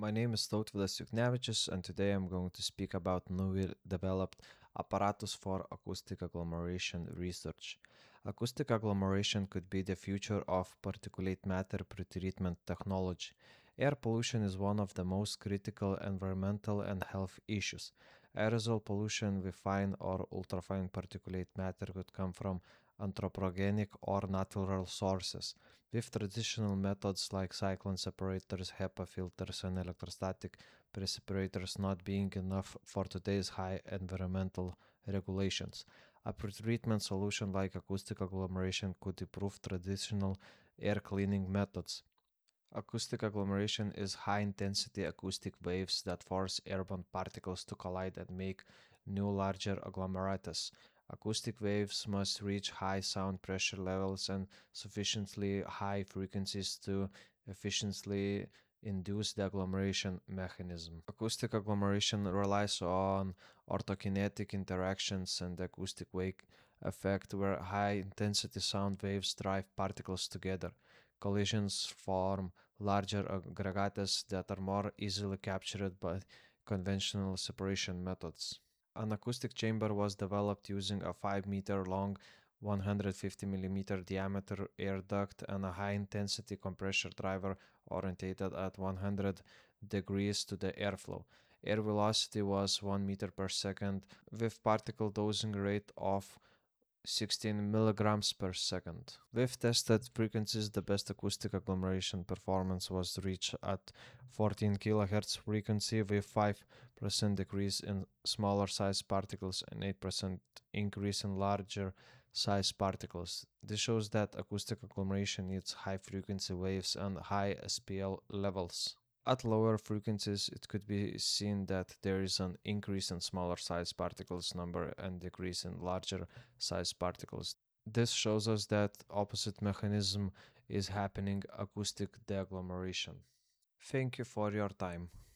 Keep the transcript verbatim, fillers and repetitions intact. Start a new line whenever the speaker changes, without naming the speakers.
My name is Tautvydas Juknevičius, and today I'm going to speak about newly developed apparatus for acoustic agglomeration research. Acoustic agglomeration could be the future of particulate matter pretreatment technology. Air pollution is one of the most critical environmental and health issues. Aerosol pollution with fine or ultrafine particulate matter could come from anthropogenic or natural sources. With traditional methods like cyclone separators, HEPA filters, and electrostatic precipitors not being enough for today's high environmental regulations, a pretreatment solution like acoustic agglomeration could improve traditional air cleaning methods. Acoustic agglomeration is high intensity acoustic waves that force airborne particles to collide and make new larger agglomerates. Acoustic waves must reach high sound pressure levels and sufficiently high frequencies to efficiently induce the agglomeration mechanism. Acoustic agglomeration relies on orthokinetic interactions and the acoustic wave effect, where high intensity sound waves drive particles together. Collisions form larger aggregates that are more easily captured by conventional separation methods. An acoustic chamber was developed using a five meter long, one hundred fifty millimeter diameter air duct and a high intensity compressor driver orientated at one hundred degrees to the airflow. Air velocity was one meter per second with particle dosing rate of sixteen milligrams per second. With tested frequencies, the best acoustic agglomeration performance was reached at fourteen kilohertz frequency with five percent decrease in smaller size particles and eight percent increase in larger size particles. This shows that acoustic agglomeration needs high frequency waves and high S P L levels. At lower frequencies, it could be seen that there is an increase in smaller size particles number and decrease in larger size particles. This shows us that opposite mechanism is happening acoustic deagglomeration. Thank you for your time.